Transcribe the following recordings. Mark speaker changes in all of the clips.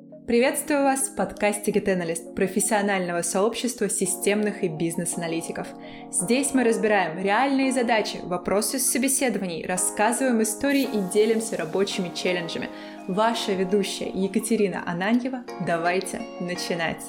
Speaker 1: Приветствую вас в подкасте GetAnalyst, профессионального сообщества системных и бизнес-аналитиков. Здесь мы разбираем реальные задачи, вопросы с собеседований, рассказываем истории и делимся рабочими челленджами. Ваша ведущая Екатерина Ананьева. Давайте начинать!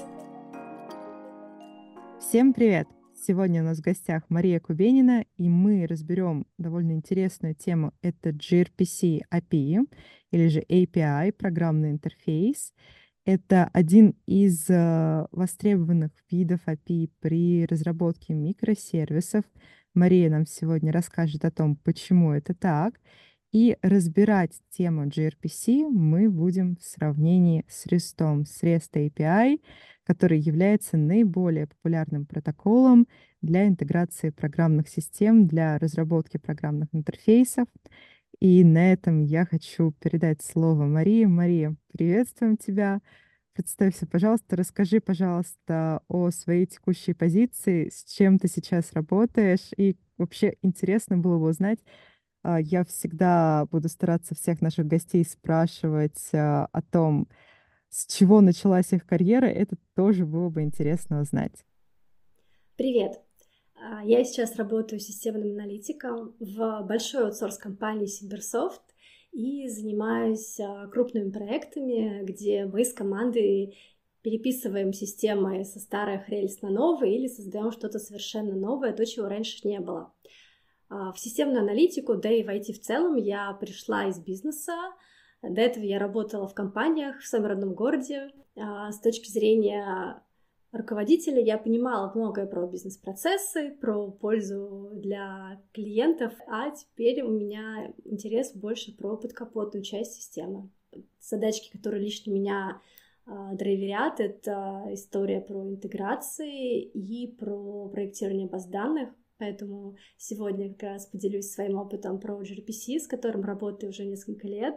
Speaker 2: Всем привет! Сегодня у нас в гостях Мария Кубенина, и мы разберем довольно интересную тему. Это gRPC API, или же API, программный интерфейс. Это один из востребованных видов API при разработке микросервисов. Мария нам сегодня расскажет о том, почему это так. И разбирать тему gRPC мы будем в сравнении с REST, с REST API, который является наиболее популярным протоколом для интеграции программных систем, для разработки программных интерфейсов. И на этом я хочу передать слово Марии. Мария, приветствуем тебя. Представься, пожалуйста, расскажи, пожалуйста, о своей текущей позиции, с чем ты сейчас работаешь. И вообще интересно было бы узнать, я всегда буду стараться всех наших гостей спрашивать о том, с чего началась их карьера. Это тоже было бы интересно узнать.
Speaker 3: Привет! Я сейчас работаю системным аналитиком в большой аутсорс-компании Сиберсофт и занимаюсь крупными проектами, где мы с командой переписываем системы со старых рельс на новые или создаем что-то совершенно новое, то, чего раньше не было. В системную аналитику, да и в IT в целом, я пришла из бизнеса. До этого я работала в компаниях в своем родном городе. С точки зрения руководителя я понимала многое про бизнес-процессы, про пользу для клиентов, а теперь у меня интерес больше про подкапотную часть системы. Задачки, которые лично меня драйверят, это история про интеграции и про проектирование баз данных. Поэтому сегодня как раз поделюсь своим опытом про gRPC, с которым работаю уже несколько лет,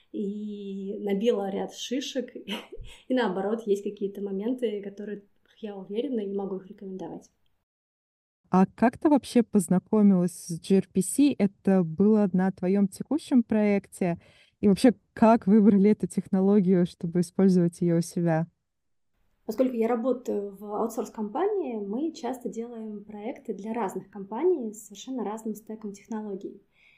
Speaker 3: и набила ряд шишек, и наоборот, есть какие-то моменты, которые я уверена и могу их рекомендовать.
Speaker 2: А как ты вообще познакомилась с gRPC? Это было на твоем текущем проекте? И вообще, как выбрали эту технологию, чтобы использовать ее у себя?
Speaker 3: Поскольку я работаю в аутсорс-компании, мы часто делаем проекты для разных компаний с совершенно разным стеком технологий.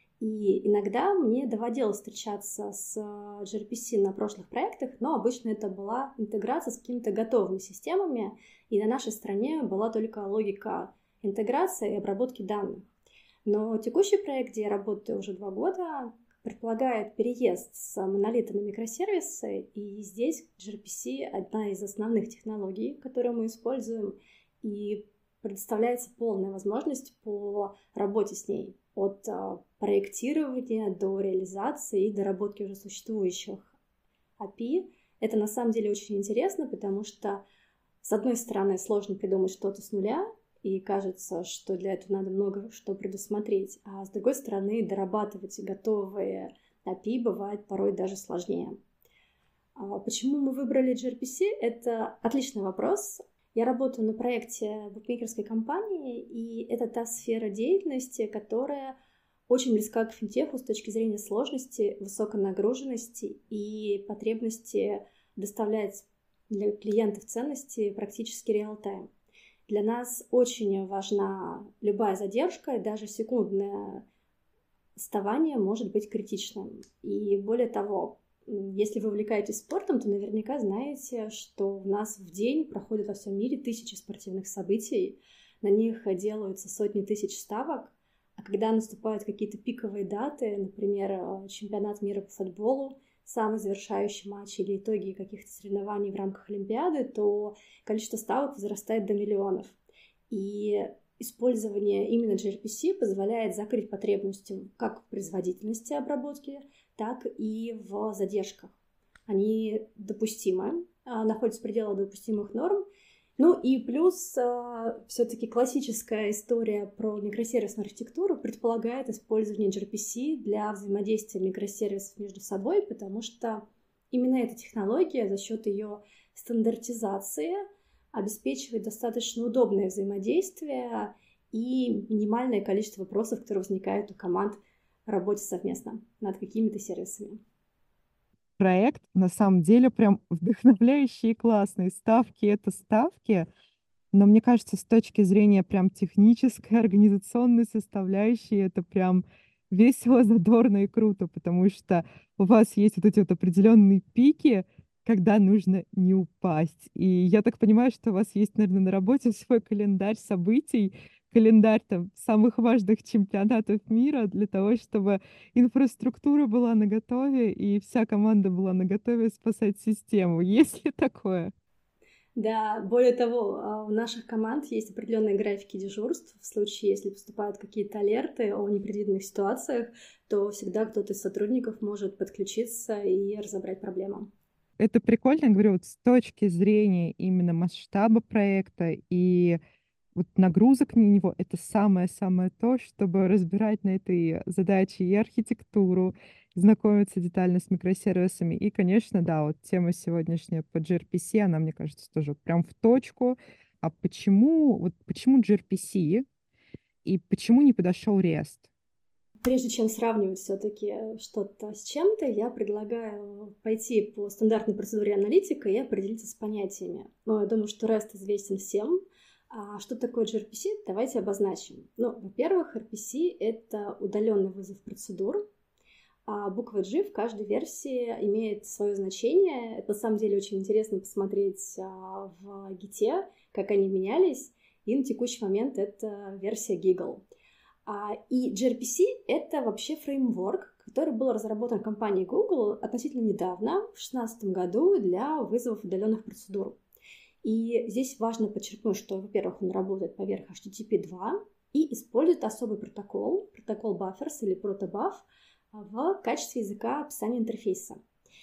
Speaker 3: И иногда мне доводилось встречаться с gRPC на прошлых проектах, но обычно это была интеграция с какими-то готовыми системами, и на нашей стороне была только логика интеграции и обработки данных. Но текущий проект, где я работаю уже 2 года, предполагает переезд с монолита на микросервисы, и здесь gRPC одна из основных технологий, которые мы используем, и предоставляется полная возможность по работе с ней, от проектирования до реализации и доработки уже существующих API. Это на самом деле очень интересно, потому что, с одной стороны, сложно придумать что-то с нуля, и кажется, что для этого надо много что предусмотреть. А с другой стороны, дорабатывать готовые API бывает порой даже сложнее. Почему мы выбрали gRPC? Это отличный вопрос. Я работаю на проекте букмекерской компании, и это та сфера деятельности, которая очень близка к финтеху с точки зрения сложности, высокой нагруженности и потребности доставлять для клиентов ценности практически реал-тайм. Для нас очень важна любая задержка, и даже секундное отставание может быть критичным. И более того, если вы увлекаетесь спортом, то наверняка знаете, что у нас в день проходят во всем мире тысячи спортивных событий, на них делаются сотни тысяч ставок, а когда наступают какие-то пиковые даты, например, чемпионат мира по футболу, самый завершающий матч или итоги каких-то соревнований в рамках Олимпиады, то количество ставок возрастает до миллионов. И использование именно gRPC позволяет закрыть потребности как в производительности обработки, так и в задержках. Они допустимы, находятся в пределах допустимых норм. Ну и плюс все-таки классическая история про микросервисную архитектуру предполагает использование gRPC для взаимодействия микросервисов между собой, потому что именно эта технология за счет ее стандартизации обеспечивает достаточно удобное взаимодействие и минимальное количество вопросов, которые возникают у команд в работе совместно над какими-то сервисами.
Speaker 2: проект на самом деле прям вдохновляющий и классный. Ставки — это ставки, но мне кажется, с точки зрения прям технической, организационной составляющей, это прям весело, задорно и круто, потому что у вас есть вот эти вот определенные пики, когда нужно не упасть. И я так понимаю, что у вас есть, наверное, на работе свой календарь событий, календарь там самых важных чемпионатов мира для того, чтобы инфраструктура была наготове и вся команда была наготове спасать систему. Есть ли такое?
Speaker 3: Да, более того, у наших команд есть определенные графики дежурств. В случае, если поступают какие-то алерты о непредвиденных ситуациях, то всегда кто-то из сотрудников может подключиться и разобрать проблему.
Speaker 2: Это прикольно, я говорю, вот с точки зрения именно масштаба проекта и вот нагрузок на него. Это самое-самое то, чтобы разбирать на этой задаче и архитектуру, знакомиться детально с микросервисами. И, конечно, да, вот тема сегодняшняя по gRPC, она, мне кажется, тоже вот прям в точку. А почему gRPC и почему не подошел REST?
Speaker 3: Прежде чем сравнивать все-таки что-то с чем-то, я предлагаю пойти по стандартной процедуре аналитика и определиться с понятиями. Но я думаю, что REST известен всем. А что такое gRPC? Давайте обозначим. Ну, во-первых, RPC — это удаленный вызов процедур. А буква G в каждой версии имеет свое значение. Это на самом деле очень интересно посмотреть в Git, как они менялись. И на текущий момент это версия Giggle. И gRPC — это вообще фреймворк, который был разработан компанией Google относительно недавно, в 2016 году, для вызовов удаленных процедур. И здесь важно подчеркнуть, что, во-первых, он работает поверх HTTP 2 и использует особый протокол Buffers или Protobuf в качестве языка описания интерфейса.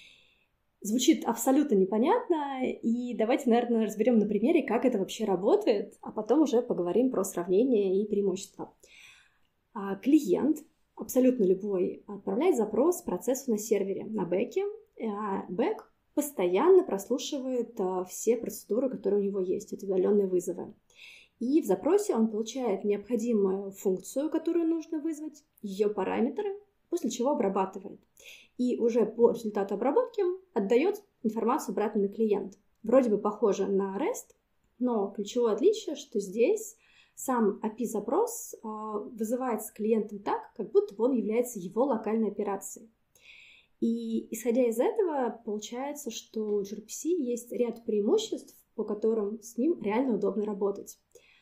Speaker 3: Звучит абсолютно непонятно, и давайте, наверное, разберем на примере, как это вообще работает, а потом уже поговорим про сравнение и преимущества. Клиент, абсолютно любой, отправляет запрос процессу на сервере, на бэке. Бэк постоянно прослушивает все процедуры, которые у него есть, эти удаленные вызовы. И в запросе он получает необходимую функцию, которую нужно вызвать, ее параметры, после чего обрабатывает. И уже по результату обработки отдает информацию обратно на клиент. Вроде бы похоже на REST, но ключевое отличие, что здесь сам API-запрос вызывается клиентом так, как будто бы он является его локальной операцией. И исходя из этого, получается, что у gRPC есть ряд преимуществ, по которым с ним реально удобно работать.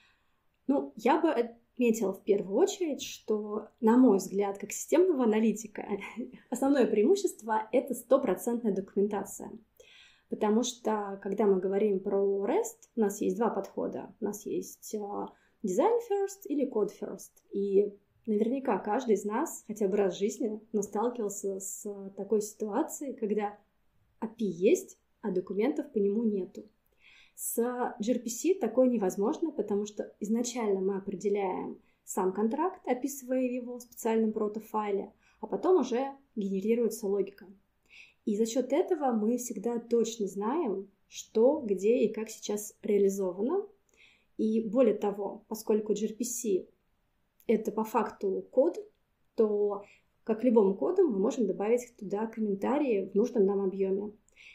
Speaker 3: Ну, я бы отметила в первую очередь, что, на мой взгляд, как системного аналитика, основное преимущество — это 100% документация. Потому что, когда мы говорим про REST, у нас есть два подхода. У нас есть Design first или Code first. И наверняка каждый из нас хотя бы раз в жизни сталкивался с такой ситуацией, когда API есть, а документов по нему нету. С gRPC такое невозможно, потому что изначально мы определяем сам контракт, описывая его в специальном протофайле, а потом уже генерируется логика. И за счет этого мы всегда точно знаем, что, где и как сейчас реализовано. И более того, поскольку gRPC — это по факту код, то, как любому коду, мы можем добавить туда комментарии в нужном нам объеме.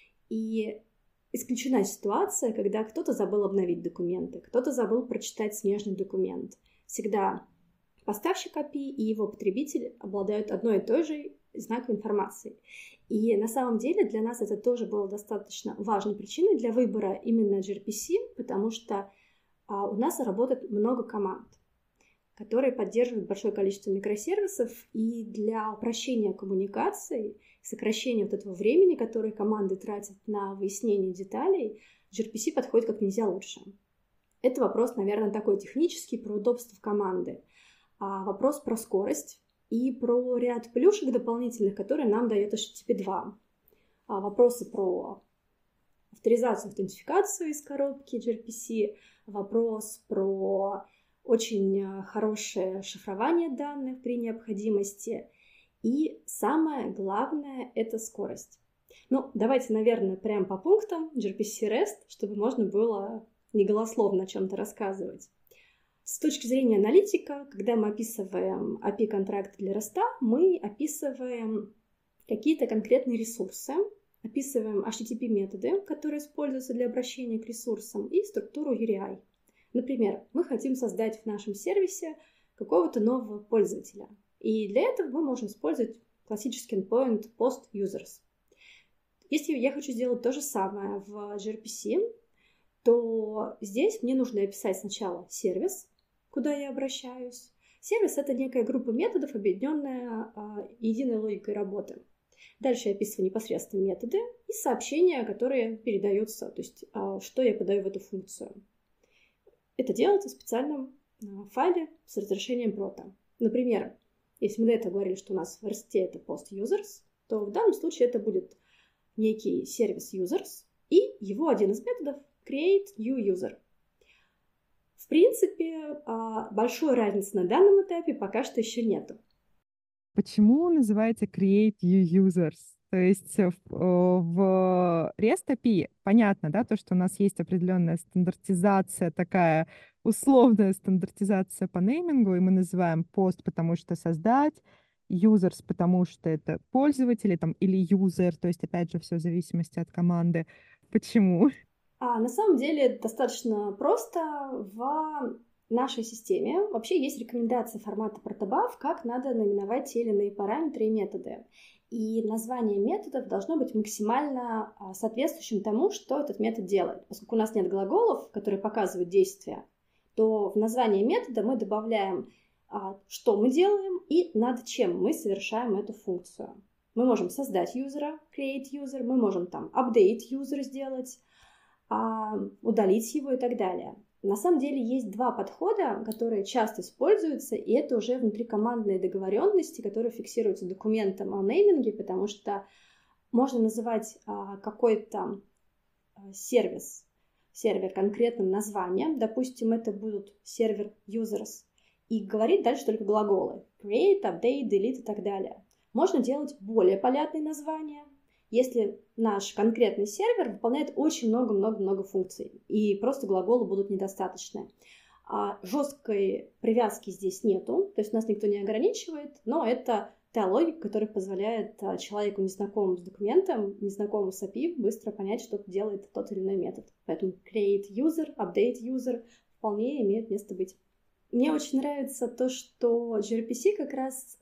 Speaker 3: И исключена ситуация, когда кто-то забыл обновить документы, кто-то забыл прочитать смежный документ. Всегда поставщик API и его потребитель обладают одной и той же знаковой информацией. И на самом деле для нас это тоже было достаточно важной причиной для выбора именно gRPC, потому что у нас работает много команд, которые поддерживают большое количество микросервисов, и для упрощения коммуникаций, сокращения вот этого времени, которое команды тратят на выяснение деталей, gRPC подходит как нельзя лучше. Это вопрос, наверное, такой технический, про удобство команды, вопрос про скорость и про ряд плюшек дополнительных, которые нам дает HTTP 2. Вопросы про авторизацию, аутентификацию из коробки gRPC, вопрос про очень хорошее шифрование данных при необходимости. И самое главное — это скорость. Ну, давайте, наверное, прямо по пунктам gRPC REST, чтобы можно было неголословно о чем-то рассказывать. С точки зрения аналитика, когда мы описываем API-контракт для REST, мы описываем какие-то конкретные ресурсы, описываем HTTP-методы, которые используются для обращения к ресурсам, и структуру URI. Например, мы хотим создать в нашем сервисе какого-то нового пользователя. И для этого мы можем использовать классический endpoint post users. Если я хочу сделать то же самое в gRPC, то здесь мне нужно описать сначала сервис, куда я обращаюсь. Сервис — это некая группа методов, объединенная единой логикой работы. Дальше я описываю непосредственно методы и сообщения, которые передаются, то есть что я подаю в эту функцию. Это делается в специальном файле с разрешением прота. Например, если мы до этого говорили, что у нас в RST это post users, то в данном случае это будет некий сервис users и его один из методов create new user. В принципе, большой разницы на данном этапе пока что еще нету.
Speaker 2: Почему называется create new users? То есть в REST API понятно, да, то, что у нас есть определенная стандартизация, такая условная стандартизация по неймингу, и мы называем пост, потому что создать, users, потому что это пользователи там, или user, то есть, опять же, все в зависимости от команды. Почему?
Speaker 3: На самом деле достаточно просто. В нашей системе вообще есть рекомендация формата protobuf, как надо наименовать те или иные параметры и методы. И название методов должно быть максимально соответствующим тому, что этот метод делает. Поскольку у нас нет глаголов, которые показывают действие, то в название метода мы добавляем, что мы делаем и над чем мы совершаем эту функцию. Мы можем создать юзера, create user, мы можем там update user сделать, удалить его и так далее. На самом деле есть два подхода, которые часто используются, и это уже внутрикомандные договоренности, которые фиксируются документом о нейминге, потому что можно называть какой-то сервер конкретным названием, допустим, это будут сервер users, и говорить дальше только глаголы create, update, delete и так далее. Можно делать более понятные названия, если наш конкретный сервер выполняет очень много функций, и просто глаголы будут недостаточны. Жесткой привязки здесь нету, то есть нас никто не ограничивает, но это та логика, которая позволяет человеку, незнакомому с документом, незнакомому с API, быстро понять, что делает тот или иной метод. Поэтому create user, update user вполне имеют место быть. Мне очень нравится то, что gRPC как раз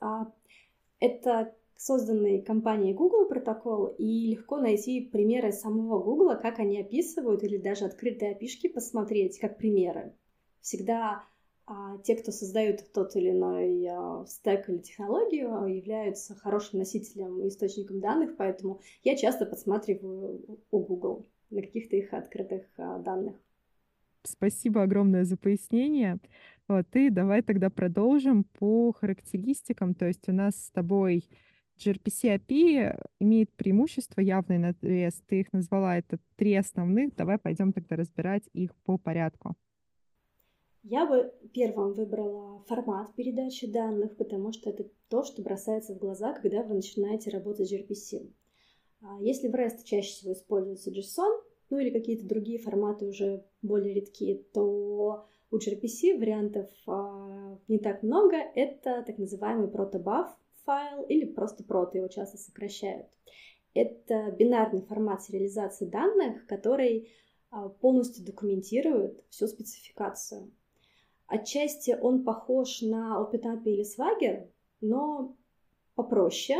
Speaker 3: это созданный компанией Google протокол, и легко найти примеры самого Google, как они описывают, или даже открытые API-шки посмотреть как примеры. Всегда те, кто создают тот или иной стек или технологию, являются хорошим носителем и источником данных, поэтому я часто подсматриваю у Google на каких-то их открытых данных.
Speaker 2: Спасибо огромное за пояснение. И давай тогда продолжим по характеристикам. То есть у нас с тобой gRPC API имеет преимущества явные над REST. Ты их назвала, это 3 основных. Давай пойдем тогда разбирать их по порядку.
Speaker 3: Я бы первым выбрала формат передачи данных, потому что это то, что бросается в глаза, когда вы начинаете работать с gRPC. Если в REST чаще всего используется JSON, или какие-то другие форматы уже более редкие, то у gRPC вариантов не так много. Это так называемый protobuf файл или просто прото, его часто сокращают. Это бинарный формат сериализации данных, который полностью документирует всю спецификацию. Отчасти он похож на OpenAPI или Swagger, но попроще.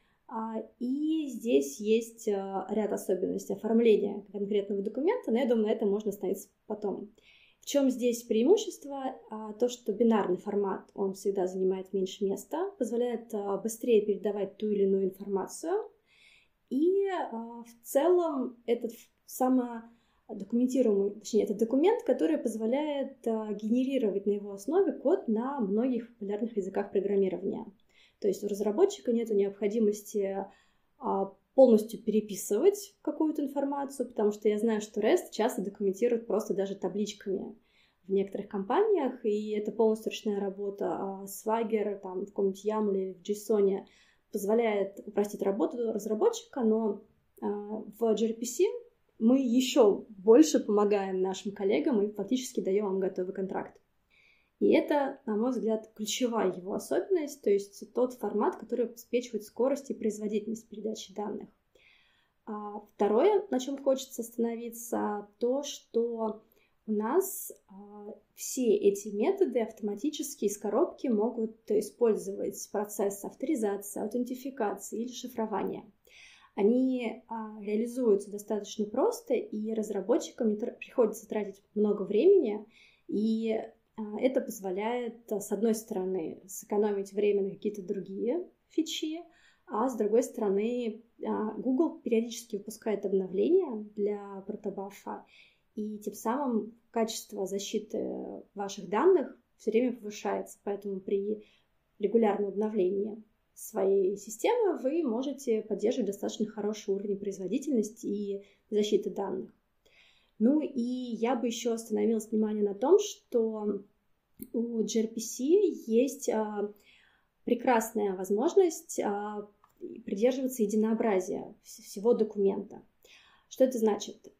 Speaker 3: И здесь есть ряд особенностей оформления конкретного документа, но я думаю, на этом можно остановиться потом. В чем здесь преимущество? То, что бинарный формат, он всегда занимает меньше места, позволяет быстрее передавать ту или иную информацию. И в целом этот самодокументируемый, точнее, это документ, который позволяет генерировать на его основе код на многих популярных языках программирования. То есть у разработчика нет необходимости полностью переписывать какую-то информацию, потому что я знаю, что REST часто документирует просто даже табличками в некоторых компаниях, и это полностью ручная работа. Swagger там, в каком-нибудь YAML или в JSON позволяет упростить работу разработчика, но в gRPC мы еще больше помогаем нашим коллегам и фактически даем им готовый контракт. И это, на мой взгляд, ключевая его особенность, то есть тот формат, который обеспечивает скорость и производительность передачи данных. Второе, на чем хочется остановиться, то, что у нас все эти методы автоматически из коробки могут использовать процесс авторизации, аутентификации или шифрования. Они реализуются достаточно просто, и разработчикам не приходится тратить много времени, и это позволяет, с одной стороны, сэкономить время на какие-то другие фичи, а с другой стороны, Google периодически выпускает обновления для протобафа, и тем самым качество защиты ваших данных все время повышается. Поэтому при регулярном обновлении своей системы вы можете поддерживать достаточно хороший уровень производительности и защиты данных. Ну и я бы еще остановилась внимание на том, что у gRPC есть прекрасная возможность придерживаться единообразия всего документа. Что это значит?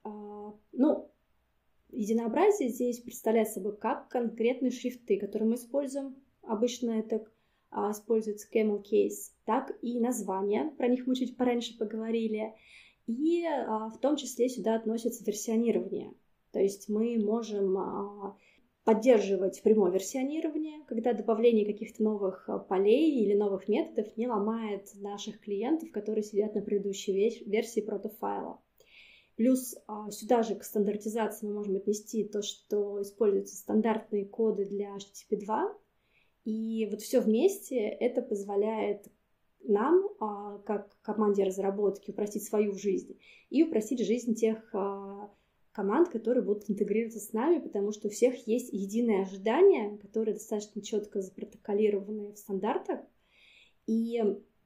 Speaker 3: Единообразие здесь представляет собой как конкретные шрифты, которые мы используем. Обычно это используется camel case, так и названия, про них мы чуть пораньше поговорили. И в том числе сюда относится версионирование. То есть мы можем поддерживать прямое версионирование, когда добавление каких-то новых полей или новых методов не ломает наших клиентов, которые сидят на предыдущей версии протофайла. Плюс сюда же к стандартизации мы можем отнести то, что используются стандартные коды для HTTP 2. И вот все вместе это позволяет нам, как команде разработки, упростить свою жизнь и упростить жизнь тех команд, которые будут интегрироваться с нами, потому что у всех есть единые ожидания, которые достаточно четко запротоколированы в стандартах. И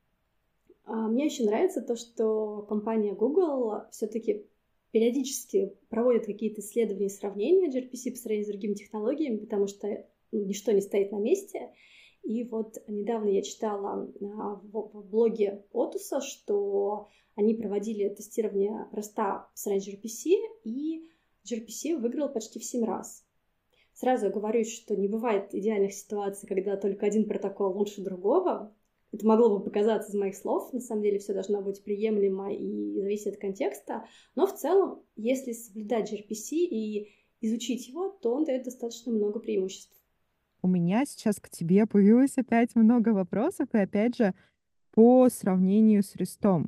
Speaker 3: мне очень нравится то, что компания Google все-таки периодически проводит какие-то исследования и сравнения gRPC по сравнению с другими технологиями, потому что ничто не стоит на месте. И вот недавно я читала в блоге Otus, что они проводили тестирование Rust по сравнению с gRPC, и gRPC выиграл почти в 7 раз. Сразу оговорюсь, что не бывает идеальных ситуаций, когда только один протокол лучше другого. Это могло бы показаться из моих слов. На самом деле все должно быть приемлемо и зависит от контекста. Но в целом, если соблюдать gRPC и изучить его, то он дает достаточно много преимуществ.
Speaker 2: У меня сейчас к тебе появилось опять много вопросов, и опять же по сравнению с Рестом.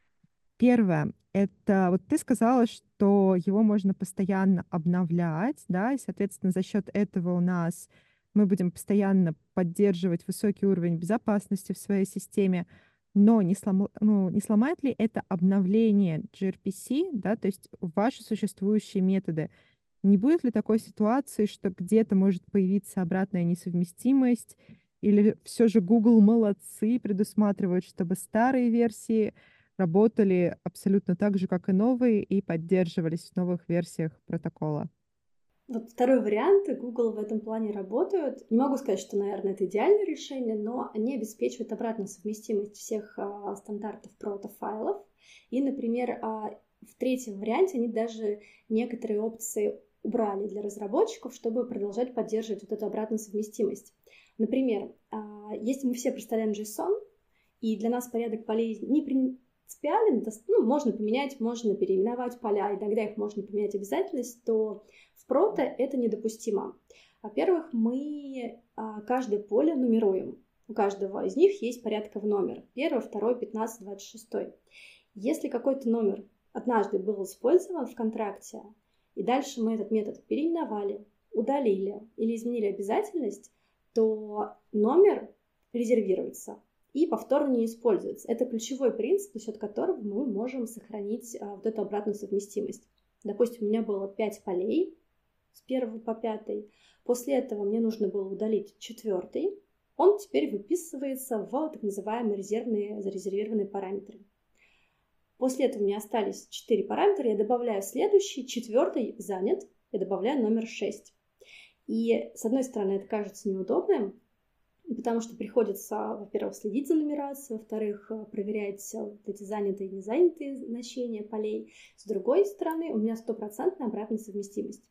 Speaker 2: Первое, это вот ты сказала, что его можно постоянно обновлять, да, и, соответственно, за счет этого у нас мы будем постоянно поддерживать высокий уровень безопасности в своей системе, но не сломает ли это обновление gRPC, да, то есть ваши существующие методы? Не будет ли такой ситуации, что где-то может появиться обратная несовместимость, или все же Google молодцы, предусматривают, чтобы старые версии работали абсолютно так же, как и новые, и поддерживались в новых версиях протокола?
Speaker 3: Вот второй вариант, Google в этом плане работают. Не могу сказать, что, наверное, это идеальное решение, но они обеспечивают обратную совместимость всех стандартов протофайлов. И, например, в третьем варианте они даже некоторые опции убрали для разработчиков, чтобы продолжать поддерживать вот эту обратную совместимость. Например, если мы все представляем JSON, и для нас порядок полей не принципиален, можно поменять, можно переименовать поля, иногда их можно поменять обязательность, то в прото это недопустимо. Во-первых, мы каждое поле нумеруем. У каждого из них есть порядковый номер. 1, 2, 15, 26. Если какой-то номер однажды был использован в контракте, и дальше мы этот метод переименовали, удалили или изменили обязательность, то номер резервируется и повторно не используется. Это ключевой принцип, за счет которого мы можем сохранить вот эту обратную совместимость. Допустим, у меня было 5 полей с 1 по 5. После этого мне нужно было удалить 4. Он теперь выписывается в так называемые зарезервированные параметры. После этого у меня остались 4 параметра, я добавляю следующий, 4 занят, я добавляю номер 6. И с одной стороны это кажется неудобным, потому что приходится, во-первых, следить за нумерацией, во-вторых, проверять вот эти занятые и незанятые значения полей. С другой стороны, у меня 100% обратная совместимость.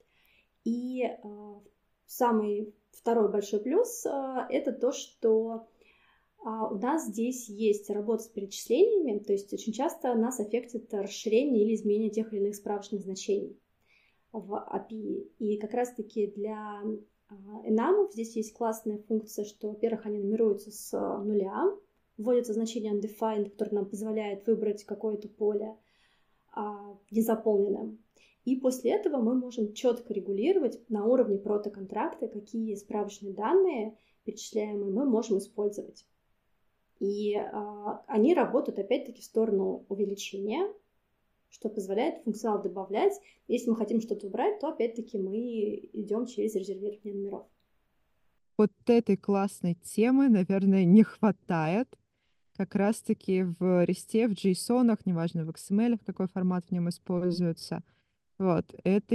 Speaker 3: И самый второй большой плюс – это то, что У нас здесь есть работа с перечислениями, то есть очень часто нас аффектит расширение или изменение тех или иных справочных значений в API. И как раз-таки для enum здесь есть классная функция, что, во-первых, они нумеруются с нуля, вводится значение undefined, которое нам позволяет выбрать какое-то поле незаполненным. И после этого мы можем четко регулировать на уровне протоконтракта, какие справочные данные перечисляемые мы можем использовать. И они работают, опять-таки, в сторону увеличения, что позволяет функционал добавлять. Если мы хотим что-то убрать, то, опять-таки, мы идем через резервирование номеров.
Speaker 2: Вот этой классной темы, наверное, не хватает как раз-таки в REST, в JSON, неважно, в XML, в какой формат в нем используется. Вот,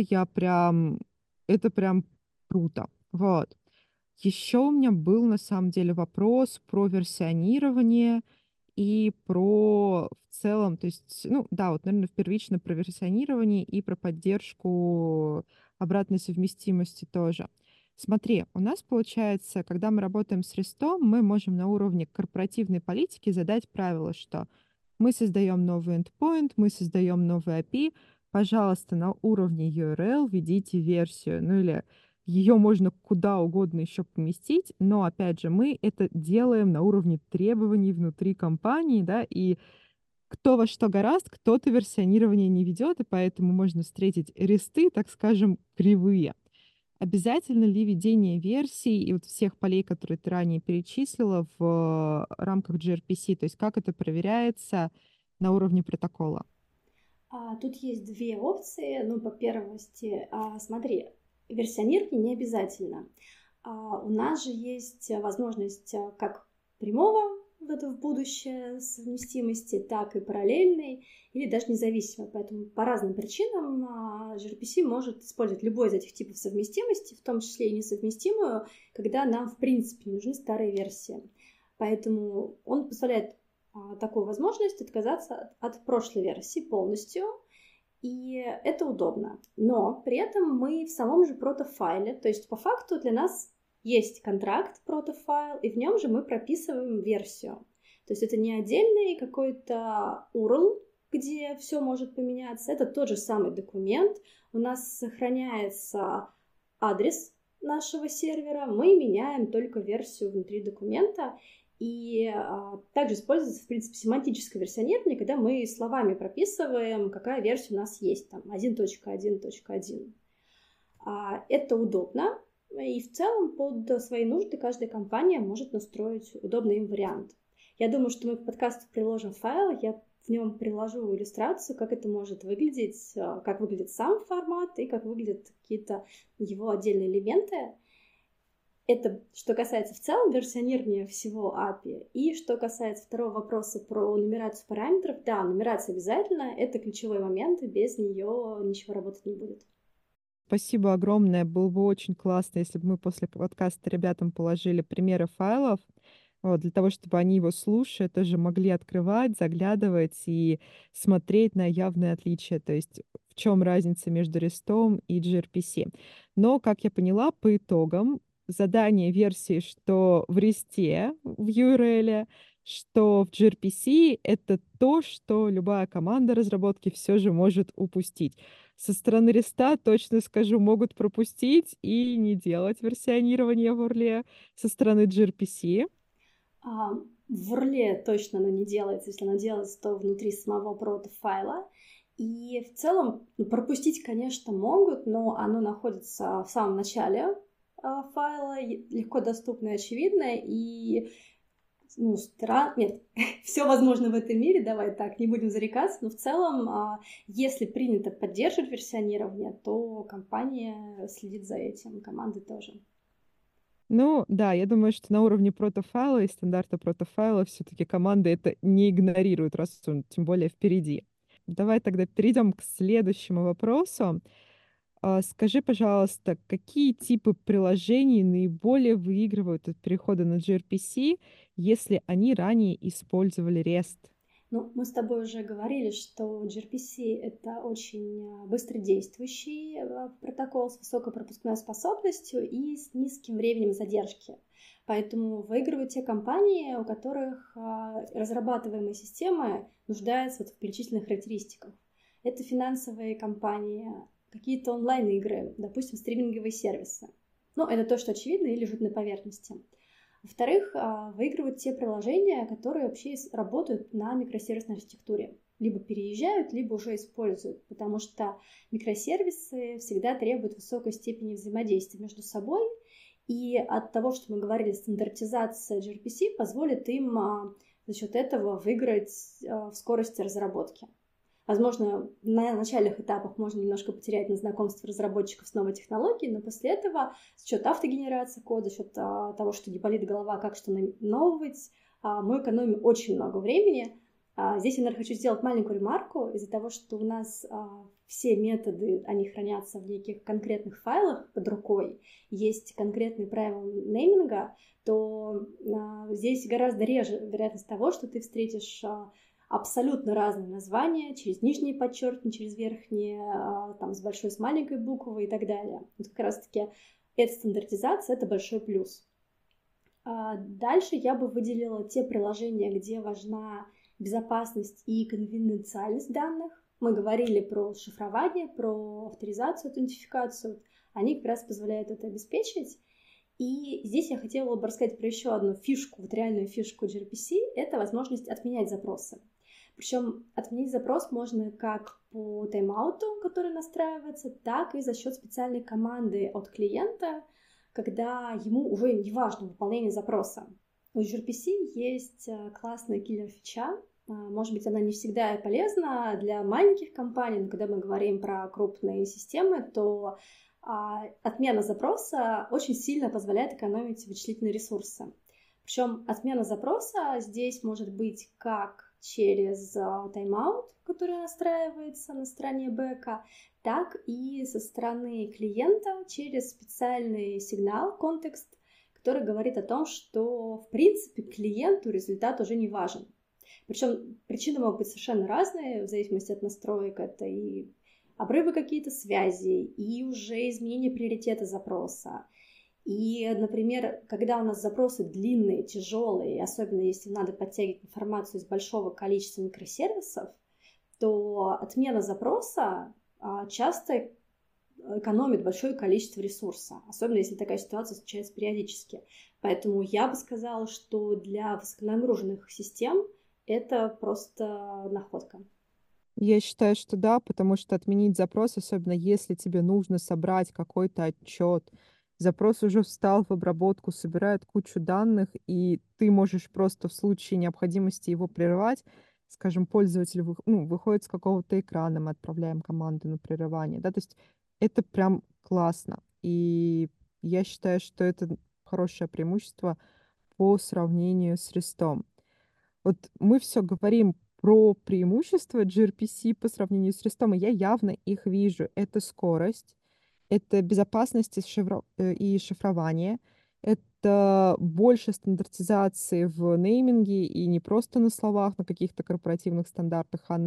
Speaker 2: это прям круто. Вот. Еще у меня был на самом деле вопрос про версионирование и про в целом, то есть, ну да, вот, наверное, первично про версионирование и про поддержку обратной совместимости тоже. Смотри, у нас получается, когда мы работаем с REST, мы можем на уровне корпоративной политики задать правило, что мы создаем новый endpoint, мы создаем новый API, пожалуйста, на уровне URL введите версию, ну или ее можно куда угодно еще поместить, но, опять же, мы это делаем на уровне требований внутри компании, да, и кто во что горазд, кто-то версионирование не ведет, и поэтому можно встретить ресты, так скажем, кривые. Обязательно ли ведение версий и вот всех полей, которые ты ранее перечислила в рамках gRPC? То есть как это проверяется на уровне протокола?
Speaker 3: Тут есть две опции. Ну, по первости, смотри, версионирование не обязательно. У нас же есть возможность как прямого в будущее совместимости, так и параллельной, или даже независимой. Поэтому по разным причинам gRPC может использовать любой из этих типов совместимости, в том числе и несовместимую, когда нам в принципе не нужны старые версии. Поэтому он позволяет такую возможность отказаться от прошлой версии полностью, и это удобно. Но при этом мы в самом же протофайле, то есть по факту для нас есть контракт протофайл, и в нем же мы прописываем версию. То есть это не отдельный какой-то URL, где все может поменяться, это тот же самый документ, у нас сохраняется адрес нашего сервера, мы меняем только версию внутри документа. И также используется, в принципе, семантическое версионирование, когда мы словами прописываем, какая версия у нас есть, там 1.1.1. Это удобно, и в целом под свои нужды каждая компания может настроить удобный им вариант. Я думаю, что мы к подкасту приложим файл, я в нем приложу иллюстрацию, как это может выглядеть, как выглядит сам формат и как выглядят какие-то его отдельные элементы. Это что касается в целом версионирования всего API. И что касается второго вопроса про нумерацию параметров, да, нумерация обязательно, это ключевой момент, и без нее ничего работать не будет.
Speaker 2: Спасибо огромное. Было бы очень классно, если бы мы после подкаста ребятам положили примеры файлов, вот, для того, чтобы они его, слушая, тоже могли открывать, заглядывать и смотреть на явные отличия, то есть в чем разница между REST и gRPC. Но, как я поняла, по итогам задание версии, что в REST, в URL, что в gRPC, это то, что любая команда разработки все же может упустить. Со стороны REST, точно скажу, могут пропустить и не делать версионирование в URL. Со стороны gRPC
Speaker 3: в URL точно оно не делается. Если оно делается, то внутри самого протофайла. И в целом пропустить, конечно, могут, но оно находится в самом начале файла, легко доступно и очевидно, и нет, все возможно в этом мире, давай так, не будем зарекаться, но в целом, если принято поддерживать версионирование, то компания следит за этим, команды тоже.
Speaker 2: Ну, да, я думаю, что на уровне протофайла и стандарта протофайла все-таки команды это не игнорируют, раз он тем более впереди. Давай тогда перейдем к следующему вопросу. Скажи, пожалуйста, какие типы приложений наиболее выигрывают от перехода на gRPC, если они ранее использовали REST?
Speaker 3: Ну, мы с тобой уже говорили, что gRPC — это очень быстродействующий протокол с высокой пропускной способностью и с низким временем задержки. Поэтому выигрывают те компании, у которых разрабатываемые системы нуждаются в перечисленных характеристиках. Это финансовые компании, какие-то онлайн-игры, допустим, стриминговые сервисы. Ну, это то, что очевидно и лежит на поверхности. Во-вторых, выигрывают те приложения, которые вообще работают на микросервисной архитектуре. Либо переезжают, либо уже используют, потому что микросервисы всегда требуют высокой степени взаимодействия между собой, и от того, что мы говорили, стандартизация gRPC позволит им за счет этого выиграть в скорости разработки. Возможно, на начальных этапах можно немножко потерять на знакомство разработчиков с новой технологией, но после этого за счет автогенерации кода, за счет того, что не болит голова, как что наименовывать, мы экономим очень много времени. Здесь я, наверное, хочу сделать маленькую ремарку. Из-за того, что у нас все методы, они хранятся в неких конкретных файлах под рукой, есть конкретные правила нейминга, то здесь гораздо реже вероятность того, что ты встретишь абсолютно разные названия, через нижние подчеркивания, через верхние, там, с большой, с маленькой буквы и так далее. Вот как раз-таки эта стандартизация — это большой плюс. Дальше я бы выделила те приложения, где важна безопасность и конфиденциальность данных. Мы говорили про шифрование, про авторизацию, аутентификацию. Они как раз позволяют это обеспечить. И здесь я хотела бы рассказать про еще одну фишку, вот реальную фишку gRPC — это возможность отменять запросы. Причем отменить запрос можно как по тайм-ауту, который настраивается, так и за счет специальной команды от клиента, когда ему уже не важно выполнение запроса. У gRPC есть классная киллер-фича. Может быть, она не всегда полезна для маленьких компаний, но когда мы говорим про крупные системы, то отмена запроса очень сильно позволяет экономить вычислительные ресурсы. Причем отмена запроса здесь может быть как через тайм-аут, который настраивается на стороне бэка, так и со стороны клиента через специальный сигнал, контекст, который говорит о том, что, в принципе, клиенту результат уже не важен. Причем причины могут быть совершенно разные, в зависимости от настроек. Это и обрывы какие-то связи, и уже изменение приоритета запроса. И, например, когда у нас запросы длинные, тяжелые, особенно если надо подтягивать информацию из большого количества микросервисов, то отмена запроса часто экономит большое количество ресурса, особенно если такая ситуация случается периодически. Поэтому я бы сказала, что для высоконагруженных систем это просто находка.
Speaker 2: Я считаю, что да, потому что отменить запрос, особенно если тебе нужно собрать какой-то отчет, запрос уже встал в обработку, собирает кучу данных, и ты можешь просто в случае необходимости его прервать. Скажем, пользователь выходит с какого-то экрана, мы отправляем команду на прерывание. Да? То есть это прям классно. И я считаю, что это хорошее преимущество по сравнению с рестом. Вот мы все говорим про преимущества gRPC по сравнению с рестом, и я явно их вижу. Это скорость, это безопасность и шифрование, это больше стандартизации в нейминге, и не просто на словах, на каких-то корпоративных стандартах, а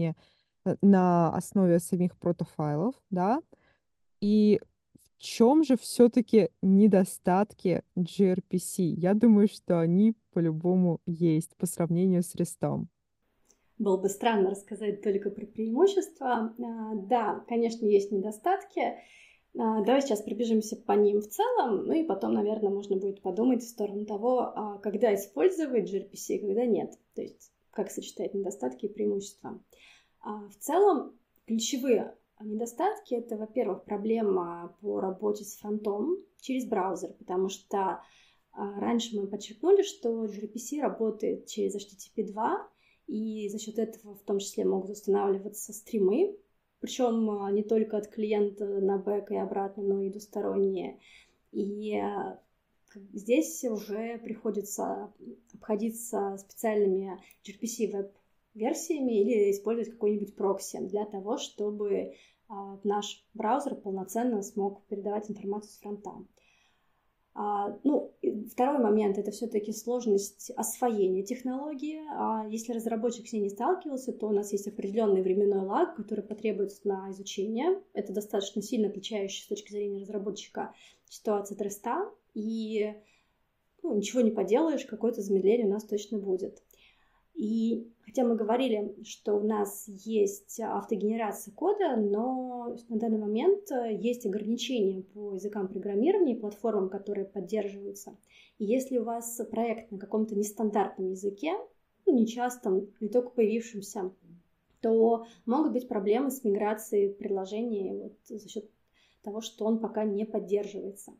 Speaker 2: на основе самих протофайлов, да. И в чем же все-таки недостатки gRPC? Я думаю, что они по-любому есть по сравнению с рестом.
Speaker 3: Было бы странно рассказать только про преимущества. Да, конечно, есть недостатки. Давай сейчас пробежимся по ним в целом, ну и потом, наверное, можно будет подумать в сторону того, когда использовать gRPC, когда нет. То есть как сочетать недостатки и преимущества. В целом, ключевые недостатки — это, во-первых, проблема по работе с фронтом через браузер, потому что раньше мы подчеркнули, что gRPC работает через HTTP 2, и за счет этого в том числе могут устанавливаться стримы, причем не только от клиента на бэк и обратно, но и двусторонние. И здесь уже приходится обходиться специальными gRPC веб-версиями или использовать какой-нибудь прокси для того, чтобы наш браузер полноценно смог передавать информацию с фронта. И второй момент — это все-таки сложность освоения технологии. Если разработчик с ней не сталкивался, то у нас есть определенный временной лаг, который потребуется на изучение. Это достаточно сильно отличающая с точки зрения разработчика ситуация от REST, и ничего не поделаешь, какое-то замедление у нас точно будет. И хотя мы говорили, что у нас есть автогенерация кода, но на данный момент есть ограничения по языкам программирования и платформам, которые поддерживаются. И если у вас проект на каком-то нестандартном языке, нечастом или только появившемся, то могут быть проблемы с миграцией приложения за счет того, что он пока не поддерживается.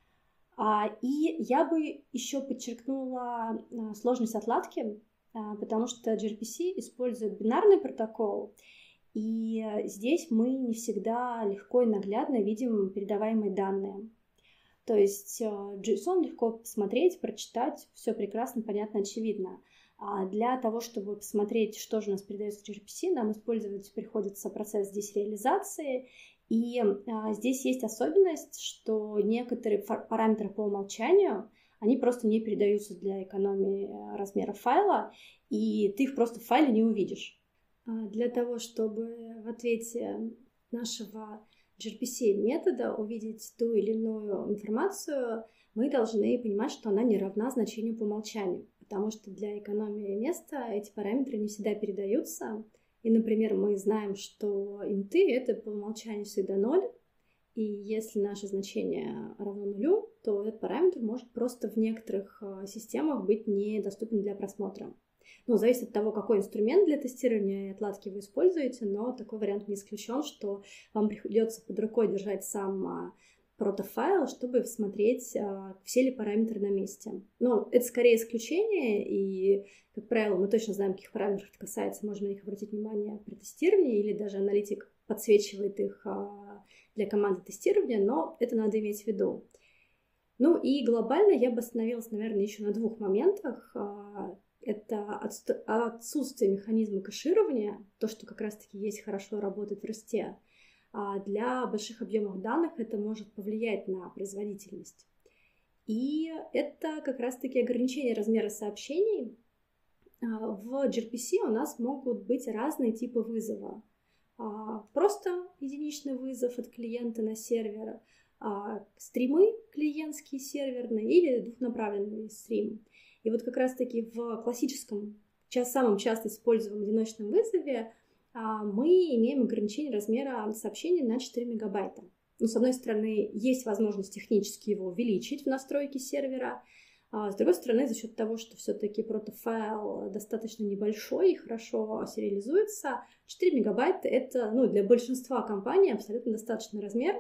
Speaker 3: И я бы еще подчеркнула сложность отладки, потому что gRPC использует бинарный протокол, и здесь мы не всегда легко и наглядно видим передаваемые данные. То есть JSON легко посмотреть, прочитать, все прекрасно, понятно, очевидно. Для того, чтобы посмотреть, что же у нас передается в gRPC, нам использовать приходится процесс здесь реализации. И здесь есть особенность, что некоторые параметры по умолчанию они просто не передаются для экономии размера файла, и ты их просто в файле не увидишь. Для того, чтобы в ответе нашего gRPC метода увидеть ту или иную информацию, мы должны понимать, что она не равна значению по умолчанию, потому что для экономии места эти параметры не всегда передаются. И, например, мы знаем, что инты — это по умолчанию всегда 0, и если наше значение равно нулю, то этот параметр может просто в некоторых системах быть недоступен для просмотра. Зависит от того, какой инструмент для тестирования и отладки вы используете, но такой вариант не исключен, что вам придется под рукой держать сам протофайл, чтобы смотреть, все ли параметры на месте. Но это скорее исключение, и, как правило, мы точно знаем, каких параметров это касается, можем на них обратить внимание при тестировании, или даже аналитик подсвечивает их для команды тестирования, но это надо иметь в виду. И глобально я бы остановилась, наверное, еще на 2 моментах. Это отсутствие механизма кэширования, то, что как раз-таки есть, хорошо работает в REST. Для больших объемов данных это может повлиять на производительность. И это как раз-таки ограничение размера сообщений. В gRPC у нас могут быть разные типы вызова. Просто единичный вызов от клиента на сервер, стримы клиентские, серверные или двухнаправленный стрим. И вот как раз-таки в классическом, самом часто используемом одиночном вызове мы имеем ограничение размера сообщения на 4 мегабайта. С одной стороны, есть возможность технически его увеличить в настройке сервера, с другой стороны, за счет того, что все-таки протофайл достаточно небольшой и хорошо сериализуется, 4 мегабайта — это для большинства компаний абсолютно достаточный размер,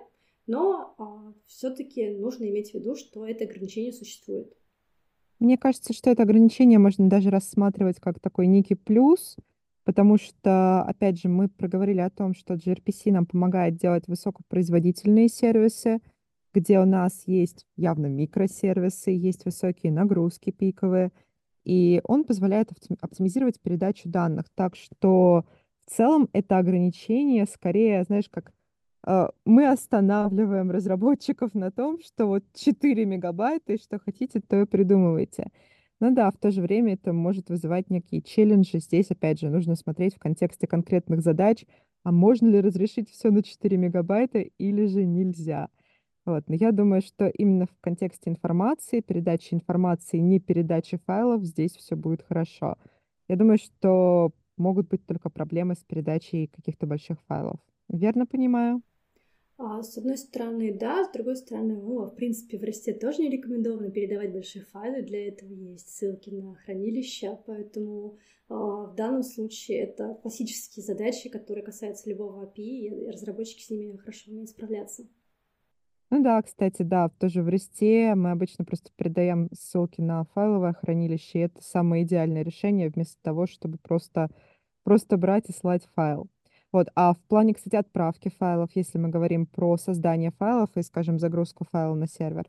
Speaker 3: но все-таки нужно иметь в виду, что это ограничение существует.
Speaker 2: Мне кажется, что это ограничение можно даже рассматривать как такой некий плюс, потому что, опять же, мы проговорили о том, что gRPC нам помогает делать высокопроизводительные сервисы, где у нас есть явно микросервисы, есть высокие нагрузки пиковые, и он позволяет оптимизировать передачу данных. Так что в целом это ограничение скорее, знаешь, как мы останавливаем разработчиков на том, что вот 4 мегабайта, и что хотите, то и придумывайте. Ну да, в то же время это может вызывать некие челленджи. Здесь, опять же, нужно смотреть в контексте конкретных задач, а можно ли разрешить все на 4 мегабайта или же нельзя. Вот. Но я думаю, что именно в контексте информации, передачи информации, не передачи файлов, здесь все будет хорошо. Я думаю, что могут быть только проблемы с передачей каких-то больших файлов. Верно понимаю?
Speaker 3: С одной стороны, да, с другой стороны, в принципе, в REST тоже не рекомендовано передавать большие файлы, для этого есть ссылки на хранилища, поэтому в данном случае это классические задачи, которые касаются любого API, и разработчики с ними хорошо умеют справляться.
Speaker 2: Ну да, кстати, да, тоже в REST мы обычно просто передаем ссылки на файловое хранилище, и это самое идеальное решение вместо того, чтобы просто брать и слать файл. Вот. А в плане, кстати, отправки файлов, если мы говорим про создание файлов и, скажем, загрузку файла на сервер.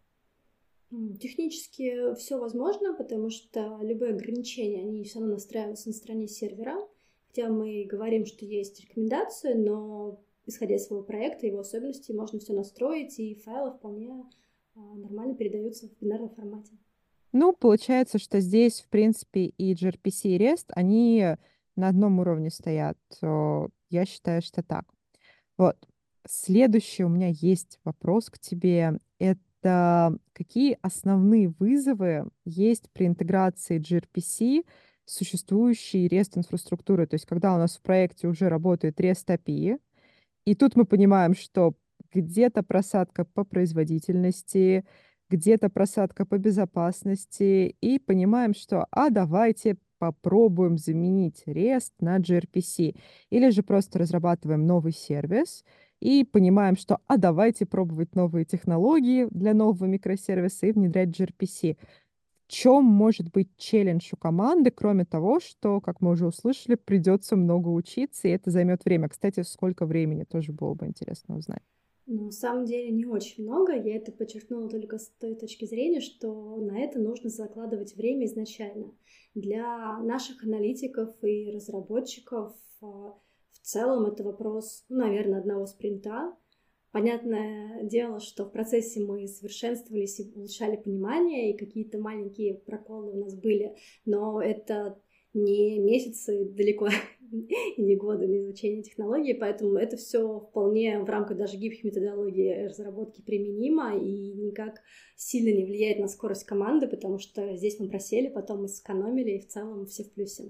Speaker 3: Технически все возможно, потому что любые ограничения, они все равно настраиваются на стороне сервера. Хотя мы говорим, что есть рекомендации, но исходя из своего проекта, его особенностей, можно все настроить, и файлы вполне нормально передаются в бинарном формате.
Speaker 2: Ну, получается, что здесь, в принципе, и gRPC, и REST, они на одном уровне стоят. Я считаю, что так. Вот. Следующий у меня есть вопрос к тебе. Это какие основные вызовы есть при интеграции gRPC с существующей REST-инфраструктурой? То есть когда у нас в проекте уже работает REST API, и тут мы понимаем, что где-то просадка по производительности, где-то просадка по безопасности, и понимаем, что давайте попробуем заменить REST на gRPC. Или же просто разрабатываем новый сервис и понимаем, что давайте пробовать новые технологии для нового микросервиса и внедрять gRPC. В чем может быть челлендж у команды, кроме того, что, как мы уже услышали, придется много учиться, и это займет время. Кстати, сколько времени, тоже было бы интересно узнать.
Speaker 3: На самом деле не очень много. Я это подчеркнула только с той точки зрения, что на это нужно закладывать время изначально. Для наших аналитиков и разработчиков в целом это вопрос, наверное, одного спринта. Понятное дело, что в процессе мы совершенствовались и улучшали понимание, и какие-то маленькие проколы у нас были, но это не месяцы далеко и не годы на изучение технологии, поэтому это все вполне в рамках даже гибких методологий разработки применимо и никак сильно не влияет на скорость команды, потому что здесь мы просели, потом мы сэкономили, и в целом все в плюсе.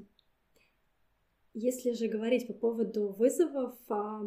Speaker 3: Если же говорить по поводу вызовов,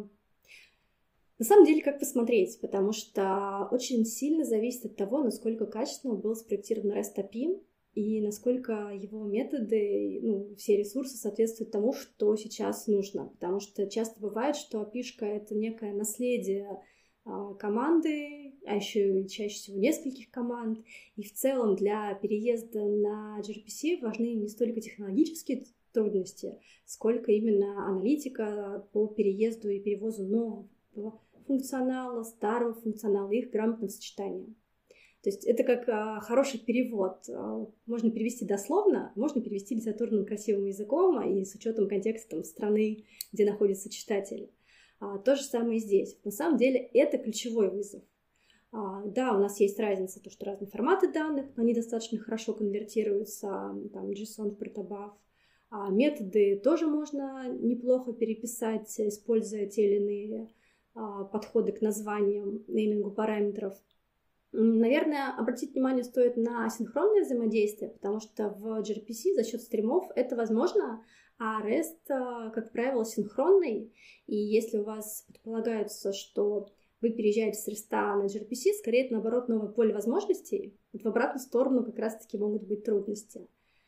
Speaker 3: на самом деле, как посмотреть, потому что очень сильно зависит от того, насколько качественно был спроектирован REST API и насколько его методы, все ресурсы соответствуют тому, что сейчас нужно. Потому что часто бывает, что API-шка — это некое наследие команды, а еще и чаще всего нескольких команд. И в целом для переезда на gRPC важны не столько технологические трудности, сколько именно аналитика по переезду и перевозу нового функционала, старого функционала, их грамотного сочетания. То есть это как хороший перевод. Можно перевести дословно, можно перевести литературным красивым языком и с учетом контекста страны, где находится читатель. То же самое и здесь. На самом деле это ключевой вызов. Да, у нас есть разница, то, что разные форматы данных, но они достаточно хорошо конвертируются, там, JSON в Protobuf. Методы тоже можно неплохо переписать, используя те или иные подходы к названиям, неймингу параметров. Наверное, обратить внимание стоит на асинхронное взаимодействие, потому что в gRPC за счет стримов это возможно, а REST, как правило, синхронный. И если у вас предполагается, что вы переезжаете с REST на gRPC, скорее это, наоборот, новое поле возможностей. Вот в обратную сторону как раз-таки могут быть трудности.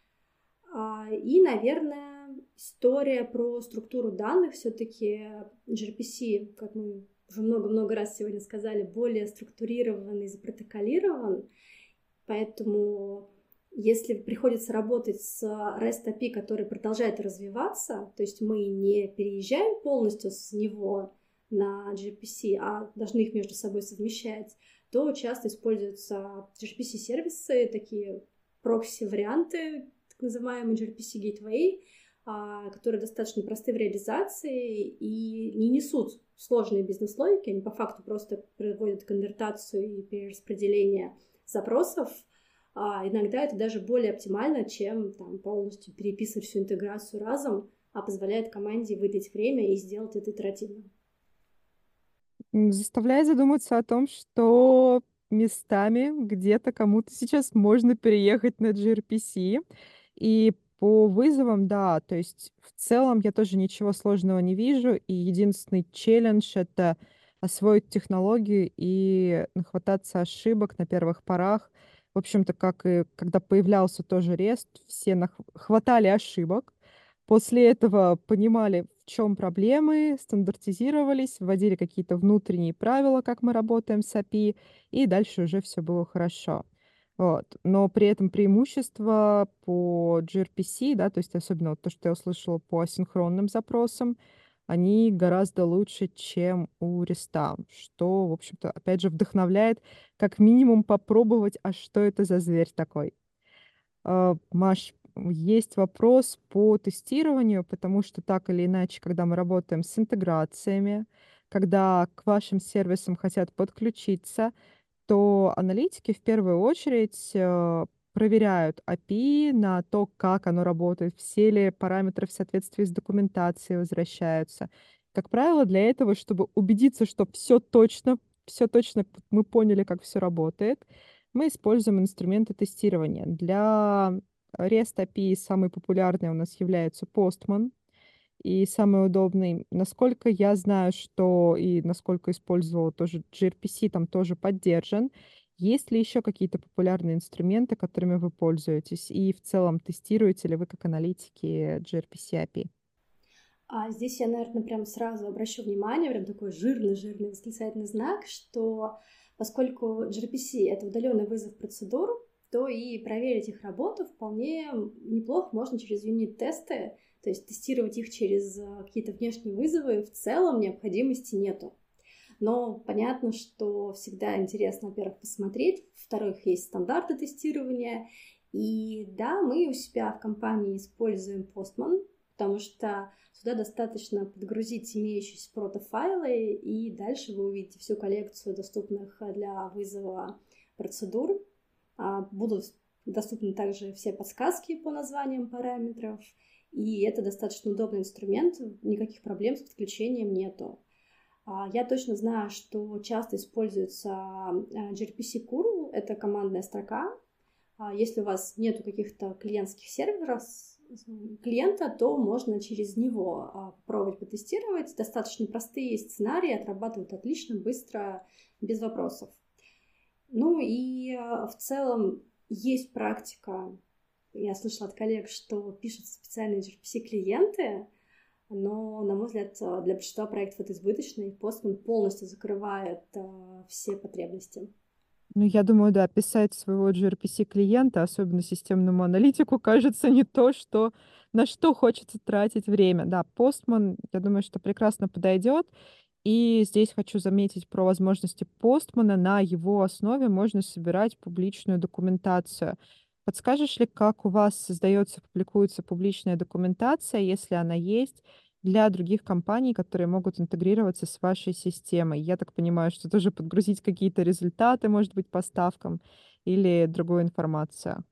Speaker 3: И, наверное, история про структуру данных. Все-таки gRPC, как мы уже много-много раз сегодня сказали, более структурирован и запротоколирован. Поэтому если приходится работать с REST API, который продолжает развиваться, то есть мы не переезжаем полностью с него на gRPC, а должны их между собой совмещать, то часто используются gRPC-сервисы, такие прокси-варианты, так называемый gRPC Gateway, которые достаточно просты в реализации и не несут сложные бизнес-логики, они по факту просто производят конвертацию и перераспределение запросов. Иногда это даже более оптимально, чем полностью переписывать всю интеграцию разом, а позволяет команде выдать время и сделать это итеративно.
Speaker 2: Заставляет задуматься о том, что местами где-то кому-то сейчас можно переехать на gRPC. И по вызовам, да, то есть в целом я тоже ничего сложного не вижу. И единственный челлендж — это освоить технологию и нахвататься ошибок на первых порах. В общем-то, как и когда появлялся тоже REST, все хватали ошибок. После этого понимали, в чем проблемы, стандартизировались, вводили какие-то внутренние правила, как мы работаем с API, и дальше уже все было хорошо. Вот. Но при этом преимущества по gRPC, да, то есть особенно вот то, что я услышала по асинхронным запросам, они гораздо лучше, чем у REST, что, в общем-то, опять же, вдохновляет как минимум попробовать, что это за зверь такой. Маш, есть вопрос по тестированию, потому что так или иначе, когда мы работаем с интеграциями, когда к вашим сервисам хотят подключиться, что аналитики в первую очередь проверяют API на то, как оно работает, все ли параметры в соответствии с документацией возвращаются. Как правило, для этого, чтобы убедиться, что все точно мы поняли, как все работает, мы используем инструменты тестирования. Для REST API самый популярный у нас является Postman и самый удобный. Насколько я знаю, что и насколько использовала тоже gRPC, там тоже поддержан. Есть ли еще какие-то популярные инструменты, которыми вы пользуетесь? И в целом тестируете ли вы как аналитики gRPC API?
Speaker 3: А здесь я, наверное, прям сразу обращу внимание, прям такой жирный восклицательный знак, что поскольку gRPC — это удаленный вызов процедур, то и проверить их работу вполне неплохо можно через юнит-тесты, то есть тестировать их через какие-то внешние вызовы в целом необходимости нету. Но понятно, что всегда интересно, во-первых, посмотреть, во-вторых, есть стандарты тестирования. И да, мы у себя в компании используем Postman, потому что сюда достаточно подгрузить имеющиеся протофайлы, и дальше вы увидите всю коллекцию доступных для вызова процедур. Будут доступны также все подсказки по названиям параметров, и это достаточно удобный инструмент, никаких проблем с подключением нету. Я точно знаю, что часто используется gRPC curl, это командная строка. Если у вас нету каких-то клиентских серверов клиента, то можно через него попробовать потестировать. Достаточно простые сценарии, отрабатывают отлично, быстро, без вопросов. Ну и в целом есть практика, я слышала от коллег, что пишут специальные gRPC-клиенты, но, на мой взгляд, для большинства проектов это избыточно, и Postman полностью закрывает все потребности.
Speaker 2: Ну, я думаю, да, писать своего gRPC-клиента, особенно системному аналитику, кажется не то, на что хочется тратить время. Да, Postman, я думаю, что прекрасно подойдет. И здесь хочу заметить про возможности Постмана. На его основе можно собирать публичную документацию. Подскажешь ли, как у вас создается, публикуется публичная документация, если она есть, для других компаний, которые могут интегрироваться с вашей системой? Я так понимаю, что тоже подгрузить какие-то результаты, может быть, по ставкам или другую информацию.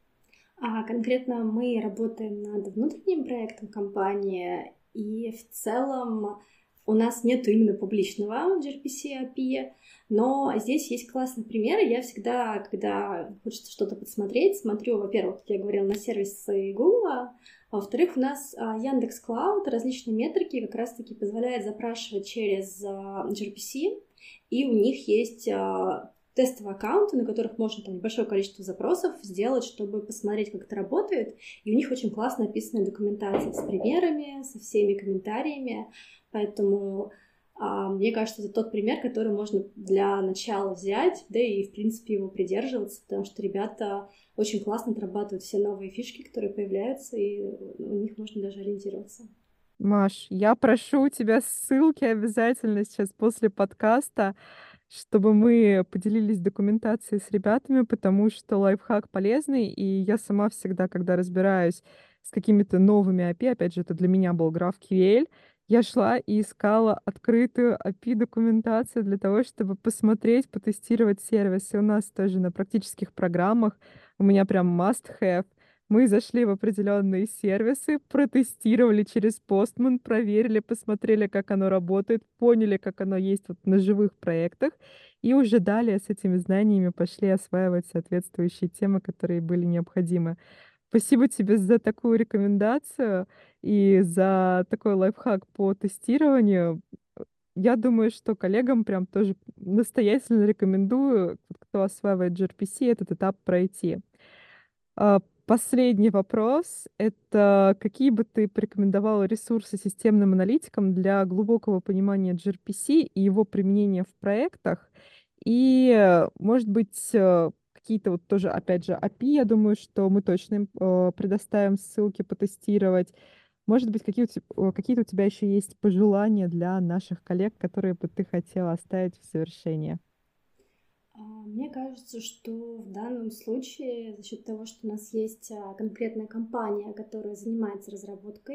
Speaker 3: Конкретно мы работаем над внутренним проектом компании, и в целом у нас нет именно публичного gRPC API, но здесь есть классный пример. Я всегда, когда хочется что-то подсмотреть, смотрю, во-первых, как я говорила, на сервисы Google, а во-вторых, у нас Яндекс.Клауд, различные метрики как раз-таки позволяет запрашивать через gRPC, и у них есть тестовые аккаунты, на которых можно там небольшое количество запросов сделать, чтобы посмотреть, как это работает. И у них очень классно описанная документация с примерами, со всеми комментариями. Поэтому мне кажется, это тот пример, который можно для начала взять, да и, в принципе, его придерживаться, потому что ребята очень классно отрабатывают все новые фишки, которые появляются, и у них можно даже ориентироваться.
Speaker 2: Маш, я прошу тебя ссылки обязательно сейчас после подкаста, чтобы мы поделились документацией с ребятами, потому что лайфхак полезный, и я сама всегда, когда разбираюсь с какими-то новыми API, опять же, это для меня был GraphQL, я шла и искала открытую API-документацию для того, чтобы посмотреть, потестировать сервисы. У нас тоже на практических программах у меня прям must-have. Мы зашли в определенные сервисы, протестировали через Postman, проверили, посмотрели, как оно работает, поняли, как оно есть вот на живых проектах, и уже далее с этими знаниями пошли осваивать соответствующие темы, которые были необходимы. Спасибо тебе за такую рекомендацию и за такой лайфхак по тестированию. Я думаю, что коллегам прям тоже настоятельно рекомендую, кто осваивает gRPC, этот этап пройти. Последний вопрос — это какие бы ты порекомендовала ресурсы системным аналитикам для глубокого понимания gRPC и его применения в проектах? И, может быть, какие-то вот тоже, опять же, API, я думаю, что мы точно им предоставим ссылки потестировать. Может быть, какие-то у тебя еще есть пожелания для наших коллег, которые бы ты хотела оставить в завершение?
Speaker 3: Мне кажется, что в данном случае за счет того, что у нас есть конкретная компания, которая занимается разработкой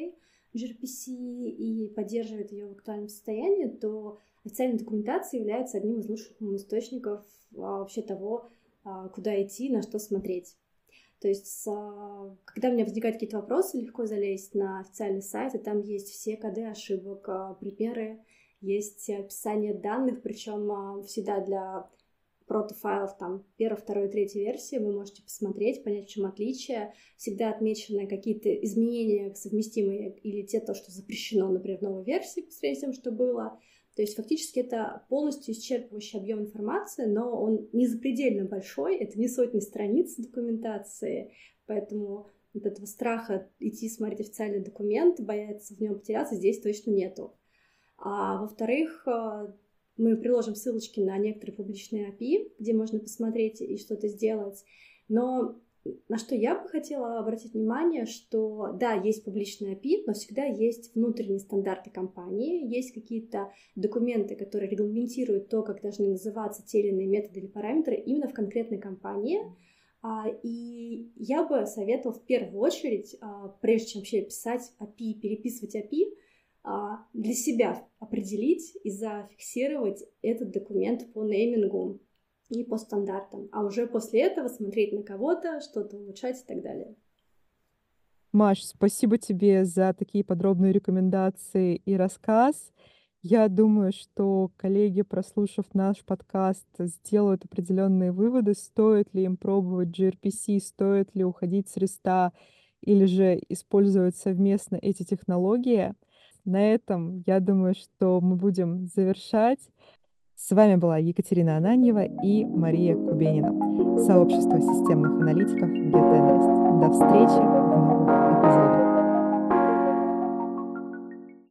Speaker 3: gRPC и поддерживает ее в актуальном состоянии, то официальная документация является одним из лучших источников вообще того, куда идти, на что смотреть. То есть, когда у меня возникают какие-то вопросы, легко залезть на официальный сайт, и там есть все коды ошибок, примеры, есть описание данных, причем всегда для протофайлов там 1, 2, 3 версии вы можете посмотреть, понять, в чем отличие. Всегда отмечены какие-то изменения совместимые или то, что запрещено, например, в новой версии по сравнению с тем, что было. То есть фактически это полностью исчерпывающий объем информации, но он не запредельно большой, это не сотни страниц документации, поэтому вот этого страха идти смотреть официальный документ, бояться в нем потеряться, здесь точно нету. А во-вторых, мы приложим ссылочки на некоторые публичные API, где можно посмотреть и что-то сделать. Но на что я бы хотела обратить внимание, что да, есть публичные API, но всегда есть внутренние стандарты компании, есть какие-то документы, которые регламентируют то, как должны называться те или иные методы или параметры именно в конкретной компании. И я бы советовала в первую очередь, прежде чем вообще писать API, переписывать API, для себя определить и зафиксировать этот документ по неймингу и по стандартам, а уже после этого смотреть на кого-то, что-то улучшать и так далее.
Speaker 2: Маш, спасибо тебе за такие подробные рекомендации и рассказ. Я думаю, что коллеги, прослушав наш подкаст, сделают определенные выводы, стоит ли им пробовать gRPC, стоит ли уходить с REST или же использовать совместно эти технологии. На этом, я думаю, что мы будем завершать. С вами была Екатерина Ананьева и Мария Кубенина, сообщество системных аналитиков GetAnalyst. До встречи в новых эпизодах.